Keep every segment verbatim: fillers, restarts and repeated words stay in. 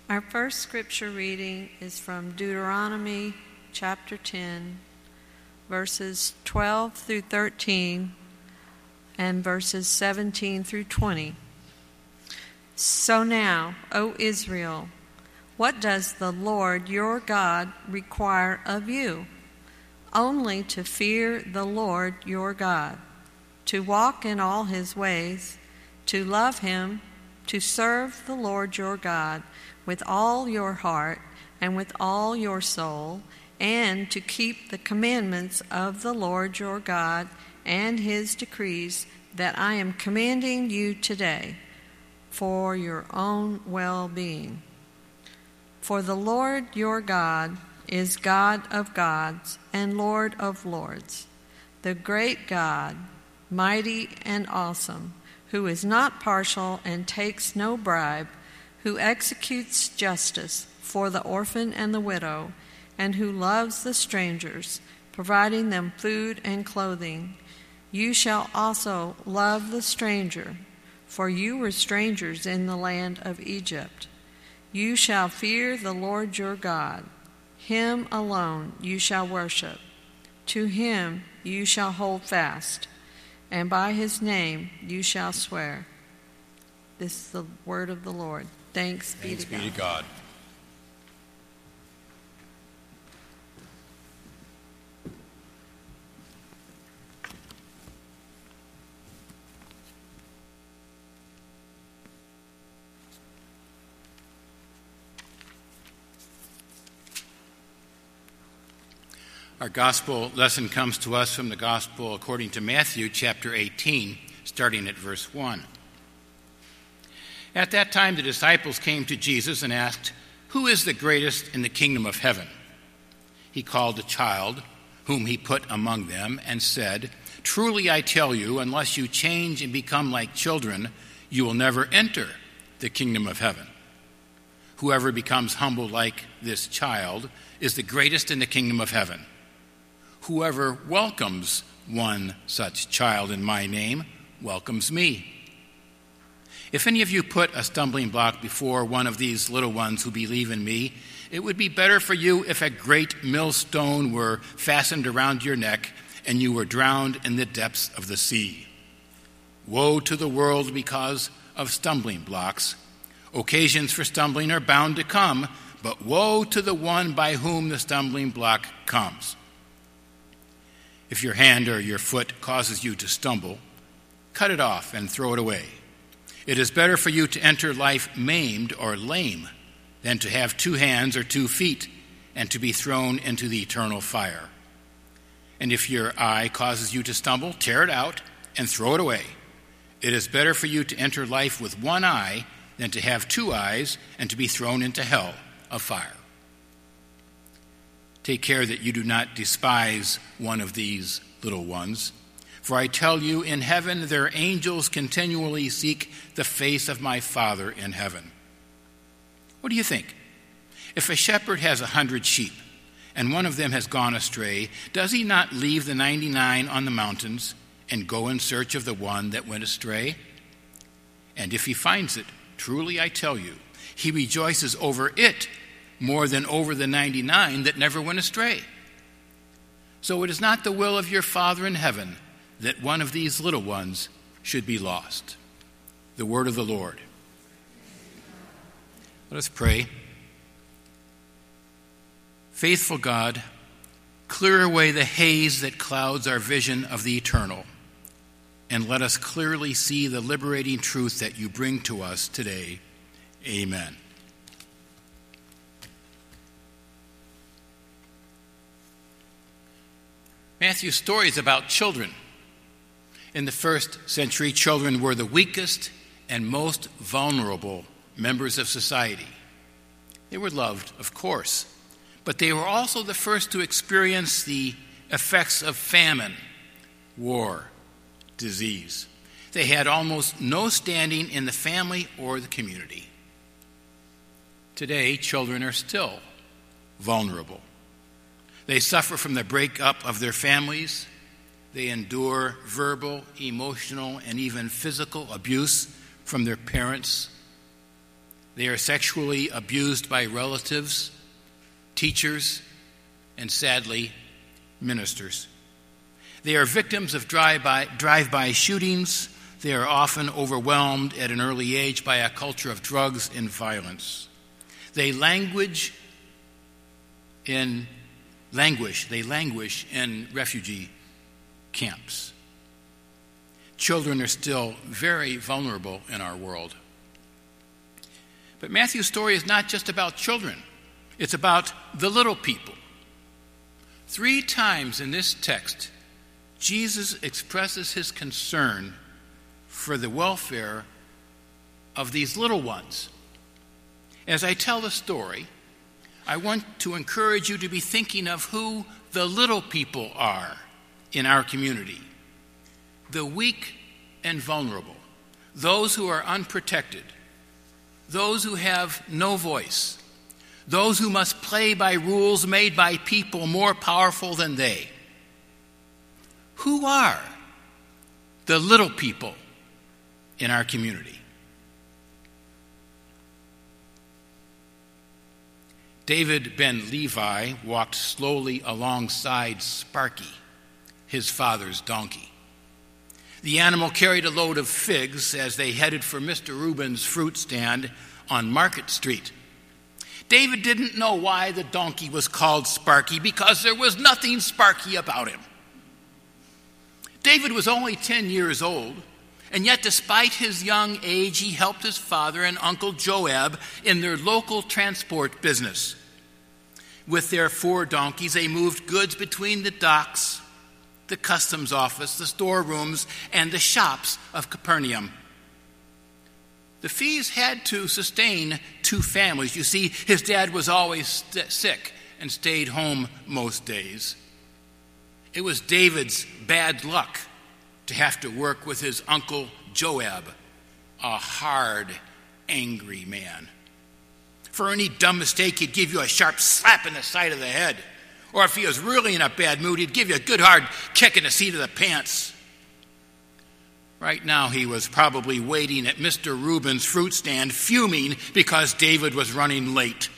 Our first scripture reading is from Deuteronomy chapter ten, verses twelve through thirteen and verses seventeen through twenty. So now, O Israel, what does the Lord your God require of you? Only to fear the Lord your God, to walk in all his ways, to love him, to serve the Lord your God with all your heart and with all your soul, and to keep the commandments of the Lord your God and his decrees that I am commanding you today for your own well-being. For the Lord your God is God of gods and Lord of lords, the great God, mighty and awesome, who is not partial and takes no bribe, who executes justice for the orphan and the widow, and who loves the strangers, providing them food and clothing. You shall also love the stranger, for you were strangers in the land of Egypt. You shall fear the Lord your God. Him alone you shall worship. To him you shall hold fast, and by his name you shall swear. This is the word of the Lord. Thanks be Thanks to God. be to God. Our gospel lesson comes to us from the gospel according to Matthew chapter eighteen, starting at verse one. At that time the disciples came to Jesus and asked, "Who is the greatest in the kingdom of heaven?" He called a child, whom he put among them, and said, "Truly I tell you, unless you change and become like children, you will never enter the kingdom of heaven. Whoever becomes humble like this child is the greatest in the kingdom of heaven. Whoever welcomes one such child in my name welcomes me. If any of you put a stumbling block before one of these little ones who believe in me, it would be better for you if a great millstone were fastened around your neck and you were drowned in the depths of the sea. Woe to the world because of stumbling blocks. Occasions for stumbling are bound to come, but woe to the one by whom the stumbling block comes. If your hand or your foot causes you to stumble, cut it off and throw it away. It is better for you to enter life maimed or lame than to have two hands or two feet and to be thrown into the eternal fire. And if your eye causes you to stumble, tear it out and throw it away. It is better for you to enter life with one eye than to have two eyes and to be thrown into hell of fire. Take care that you do not despise one of these little ones. For I tell you, in heaven their angels continually seek the face of my Father in heaven. What do you think? If a shepherd has a hundred sheep, and one of them has gone astray, does he not leave the ninety-nine on the mountains and go in search of the one that went astray? And if he finds it, truly I tell you, he rejoices over it more than over the ninety-nine that never went astray. So it is not the will of your Father in heaven that one of these little ones should be lost." The word of the Lord. Let us pray. Faithful God, clear away the haze that clouds our vision of the eternal, and let us clearly see the liberating truth that you bring to us today. Amen. Matthew's story is about children. In the first century, children were the weakest and most vulnerable members of society. They were loved, of course, but they were also the first to experience the effects of famine, war, disease. They had almost no standing in the family or the community. Today, children are still vulnerable. They suffer from the breakup of their families. They endure verbal, emotional, and even physical abuse from their parents. They are sexually abused by relatives, teachers, and sadly, ministers. They are victims of drive-by, drive-by shootings. They are often overwhelmed at an early age by a culture of drugs and violence. They languish in languish. They languish in refugee camps. Children are still very vulnerable in our world. But Matthew's story is not just about children. It's about the little people. Three times in this text, Jesus expresses his concern for the welfare of these little ones. As I tell the story, I want to encourage you to be thinking of who the little people are in our community. The weak and vulnerable, those who are unprotected, those who have no voice, those who must play by rules made by people more powerful than they. Who are the little people in our community? David ben Levi walked slowly alongside Sparky, his father's donkey. The animal carried a load of figs as they headed for Mister Reuben's fruit stand on Market Street. David didn't know why the donkey was called Sparky because there was nothing sparky about him. David was only ten years old, and yet despite his young age, he helped his father and Uncle Joab in their local transport business. With their four donkeys, they moved goods between the docks, the customs office, the storerooms, and the shops of Capernaum. The fees had to sustain two families. You see, his dad was always st- sick and stayed home most days. It was David's bad luck to have to work with his Uncle Joab, a hard, angry man. For any dumb mistake, he'd give you a sharp slap in the side of the head. Or if he was really in a bad mood, he'd give you a good hard kick in the seat of the pants. Right now, he was probably waiting at Mister Reuben's fruit stand, fuming because David was running late.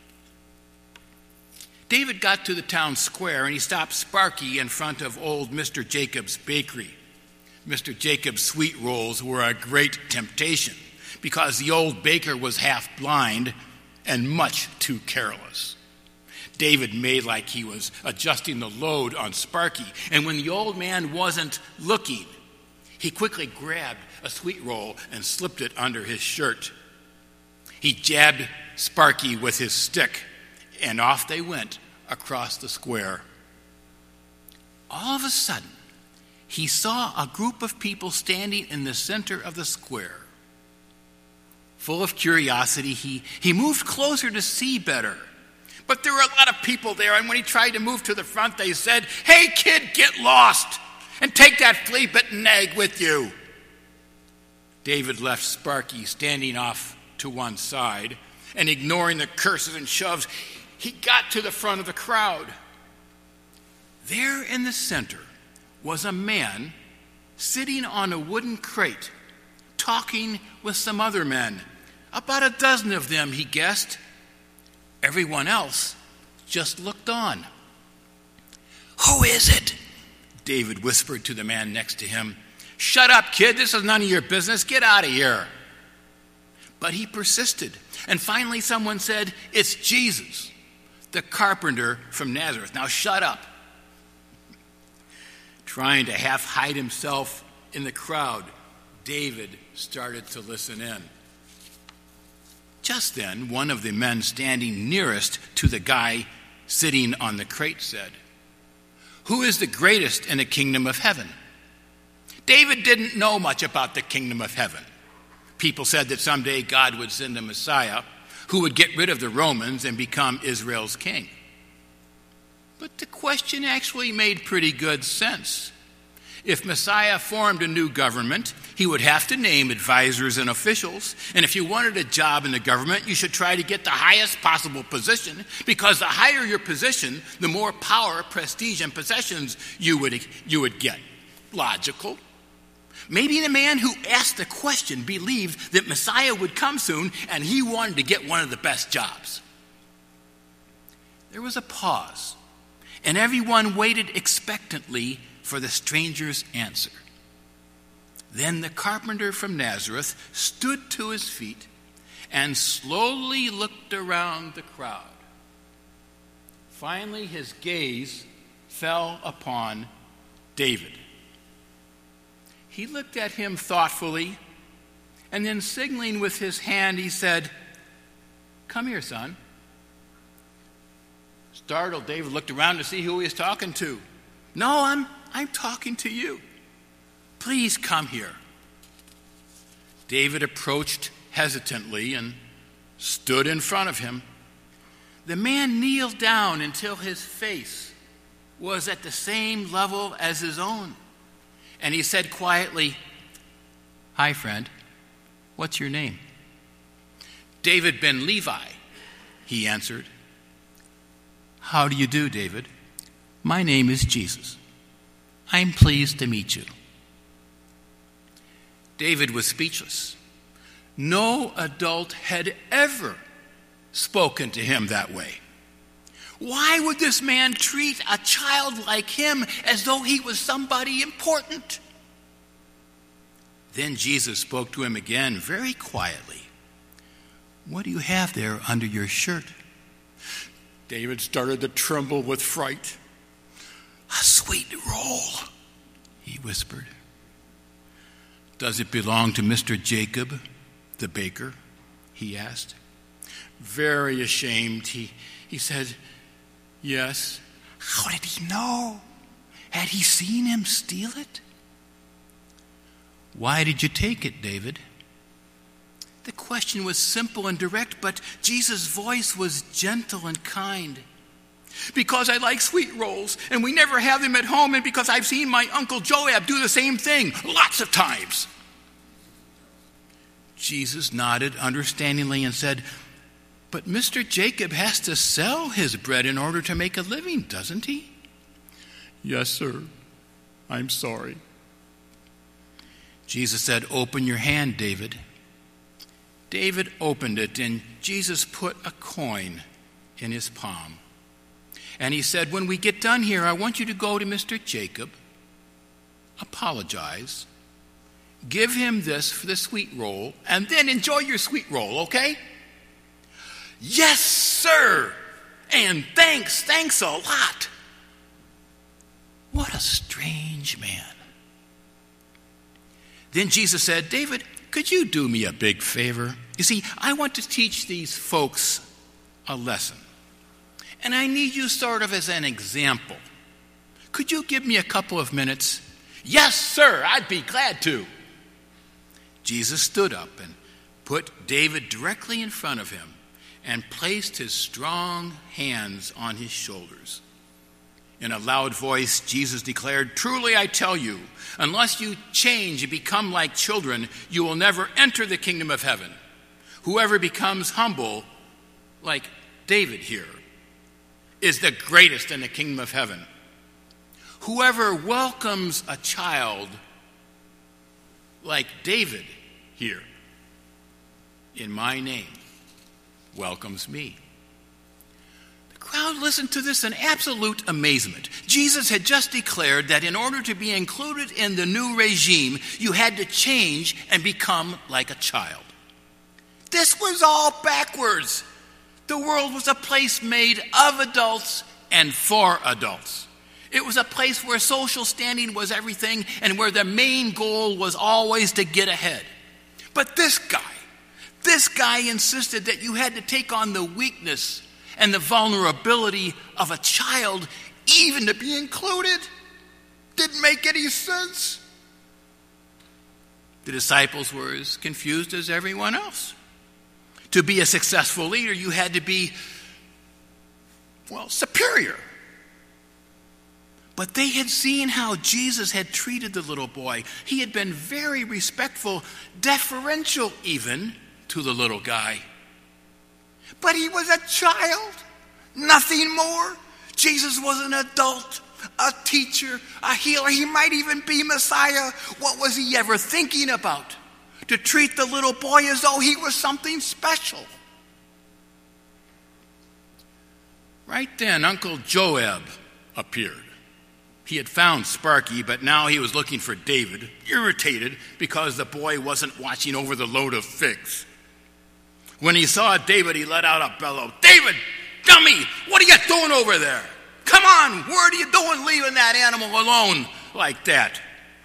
David got to the town square, and he stopped Sparky in front of old Mister Jacobs' bakery. Mister Jacobs' sweet rolls were a great temptation because the old baker was half blind and much too careless. David made like he was adjusting the load on Sparky, and when the old man wasn't looking, he quickly grabbed a sweet roll and slipped it under his shirt. He jabbed Sparky with his stick, and off they went across the square. All of a sudden, he saw a group of people standing in the center of the square. Full of curiosity, he, he moved closer to see better. But there were a lot of people there, and when he tried to move to the front, they said, "Hey, kid, get lost, and take that flea-bitten egg with you." David left Sparky standing off to one side, and ignoring the curses and shoves, he got to the front of the crowd. There in the center was a man sitting on a wooden crate, talking with some other men. About a dozen of them, he guessed. Everyone else just looked on. "Who is it?" David whispered to the man next to him. "Shut up, kid. This is none of your business. Get out of here." But he persisted. And finally someone said, "It's Jesus, the carpenter from Nazareth. Now shut up." Trying to half hide himself in the crowd, David started to listen in. Just then, one of the men standing nearest to the guy sitting on the crate said, "Who is the greatest in the kingdom of heaven?" David didn't know much about the kingdom of heaven. People said that someday God would send a Messiah who would get rid of the Romans and become Israel's king. But the question actually made pretty good sense. If Messiah formed a new government, he would have to name advisors and officials. And if you wanted a job in the government, you should try to get the highest possible position, because the higher your position, the more power, prestige, and possessions you would, you would get. Logical. Maybe the man who asked the question believed that Messiah would come soon and he wanted to get one of the best jobs. There was a pause, and everyone waited expectantly for the stranger's answer. Then the carpenter from Nazareth stood to his feet and slowly looked around the crowd. Finally, his gaze fell upon David. He looked at him thoughtfully, and then signaling with his hand, he said, "Come here, son." Startled, David looked around to see who he was talking to. "No, I'm, I'm talking to you. Please come here." David approached hesitantly and stood in front of him. The man kneeled down until his face was at the same level as his own. And he said quietly, "Hi, friend. What's your name?" "David ben Levi," he answered. "How do you do, David? My name is Jesus. I'm pleased to meet you." David was speechless. No adult had ever spoken to him that way. Why would this man treat a child like him as though he was somebody important? Then Jesus spoke to him again very quietly. "What do you have there under your shirt?" David started to tremble with fright. "A sweet roll," he whispered. "Does it belong to Mister Jacob, the baker?" he asked. Very ashamed, he, he said, "Yes." How did he know? Had he seen him steal it? "Why did you take it, David?" The question was simple and direct, but Jesus' voice was gentle and kind. "Because I like sweet rolls, and we never have them at home, and because I've seen my Uncle Joab do the same thing lots of times." Jesus nodded understandingly and said, "But Mister Jacob has to sell his bread in order to make a living, doesn't he?" "Yes, sir. I'm sorry." Jesus said, "Open your hand, David." David opened it, and Jesus put a coin in his palm. And he said, "When we get done here, I want you to go to Mister Jacob, apologize, give him this for the sweet roll, and then enjoy your sweet roll, okay?" "Yes, sir. And thanks, thanks a lot." What a strange man. Then Jesus said, "David, could you do me a big favor? You see, I want to teach these folks a lesson. And I need you sort of as an example. Could you give me a couple of minutes?" "Yes, sir, I'd be glad to." Jesus stood up and put David directly in front of him and placed his strong hands on his shoulders. In a loud voice, Jesus declared, "Truly I tell you, unless you change and become like children, you will never enter the kingdom of heaven. Whoever becomes humble, like David here, is the greatest in the kingdom of heaven. Whoever welcomes a child, like David here, in my name, welcomes me." The crowd listened to this in absolute amazement. Jesus had just declared that in order to be included in the new regime, you had to change and become like a child. This was all backwards. The world was a place made of adults and for adults. It was a place where social standing was everything and where the main goal was always to get ahead. But this guy, this guy insisted that you had to take on the weakness and the vulnerability of a child even to be included. Didn't make any sense. The disciples were as confused as everyone else. To be a successful leader, you had to be, well, superior. But they had seen how Jesus had treated the little boy. He had been very respectful, deferential even, to the little guy. But he was a child, nothing more. Jesus was an adult, a teacher, a healer. He might even be Messiah. What was he ever thinking about? To treat the little boy as though he was something special. Right then, Uncle Joab appeared. He had found Sparky, but now he was looking for David, irritated because the boy wasn't watching over the load of figs. When he saw David, he let out a bellow. "David, dummy, what are you doing over there? Come on, what are you doing leaving that animal alone like that?"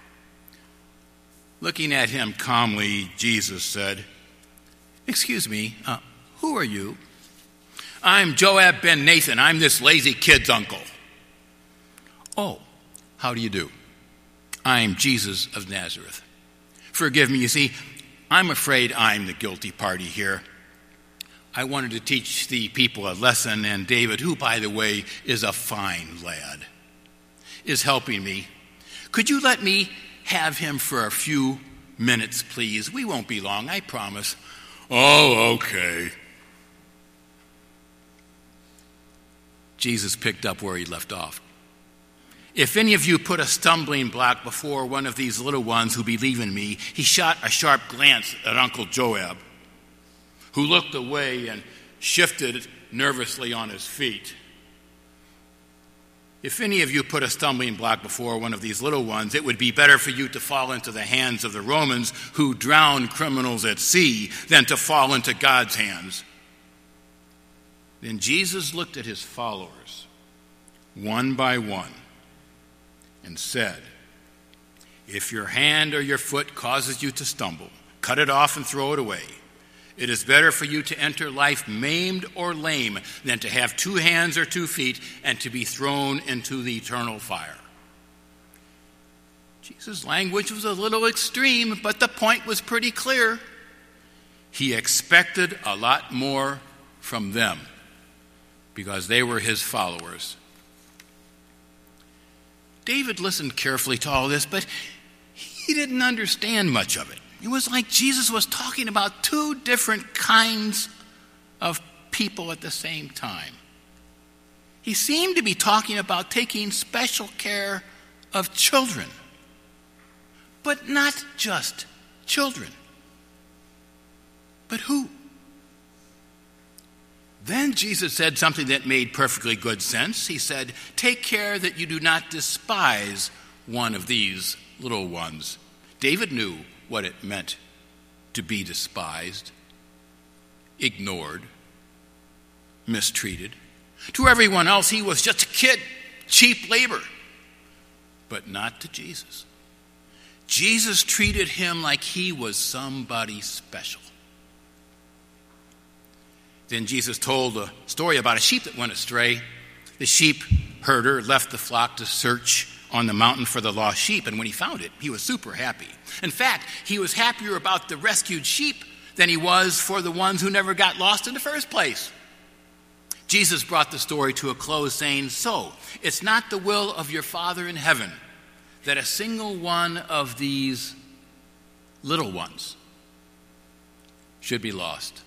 Looking at him calmly, Jesus said, "Excuse me, uh, who are you?" "I'm Joab ben Nathan. I'm this lazy kid's uncle." "Oh, how do you do? I'm Jesus of Nazareth." "Forgive me, you see, I'm afraid I'm the guilty party here. I wanted to teach the people a lesson, and David, who, by the way, is a fine lad, is helping me. Could you let me have him for a few minutes, please? We won't be long, I promise." "Oh, okay." Jesus picked up where he left off. "If any of you put a stumbling block before one of these little ones who believe in me," he shot a sharp glance at Uncle Joab, who looked away and shifted nervously on his feet. "If any of you put a stumbling block before one of these little ones, it would be better for you to fall into the hands of the Romans who drown criminals at sea than to fall into God's hands." Then Jesus looked at his followers, one by one, and said, "If your hand or your foot causes you to stumble, cut it off and throw it away. It is better for you to enter life maimed or lame than to have two hands or two feet and to be thrown into the eternal fire." Jesus' language was a little extreme, but the point was pretty clear. He expected a lot more from them because they were his followers. David listened carefully to all this, but he didn't understand much of it. It was like Jesus was talking about two different kinds of people at the same time. He seemed to be talking about taking special care of children, but not just children. But who? Then Jesus said something that made perfectly good sense. He said, "Take care that you do not despise one of these little ones." David knew what it meant to be despised, ignored, mistreated. To everyone else, he was just a kid, cheap labor. But not to Jesus. Jesus treated him like he was somebody special. Then Jesus told a story about a sheep that went astray. The sheep herder left the flock to search on the mountain for the lost sheep, and when he found it, he was super happy. In fact, he was happier about the rescued sheep than he was for the ones who never got lost in the first place. Jesus brought the story to a close, saying, "So, it's not the will of your Father in heaven that a single one of these little ones should be lost."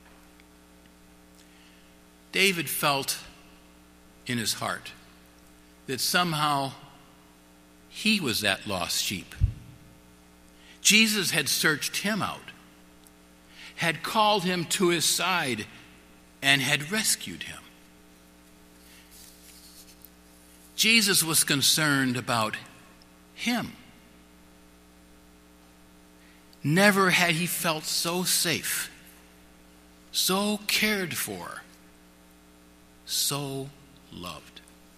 David felt in his heart that somehow he was that lost sheep. Jesus had searched him out, had called him to his side, and had rescued him. Jesus was concerned about him. Never had he felt so safe, so cared for, so loved.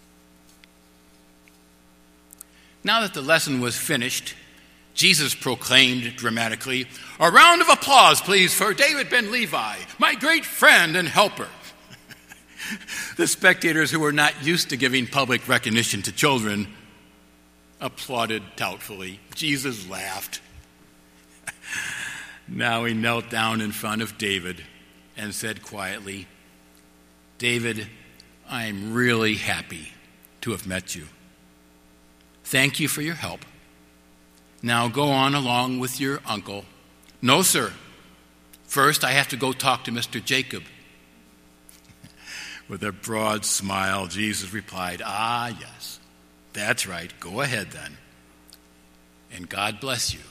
Now that the lesson was finished, Jesus proclaimed dramatically, "A round of applause, please, for David ben Levi, my great friend and helper." The spectators, who were not used to giving public recognition to children, applauded doubtfully. Jesus laughed. Now he knelt down in front of David and said quietly, "David, I'm really happy to have met you. Thank you for your help. Now go on along with your uncle." "No, sir. First, I have to go talk to Mister Jacob." With a broad smile, Jesus replied, "Ah, yes. That's right. Go ahead then. And God bless you.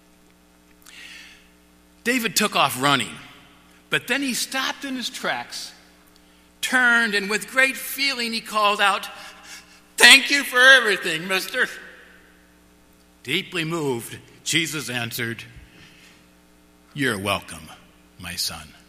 David took off running, but then he stopped in his tracks, turned, and with great feeling he called out, "Thank you for everything, mister." Deeply moved, Jesus answered, "You're welcome, my son."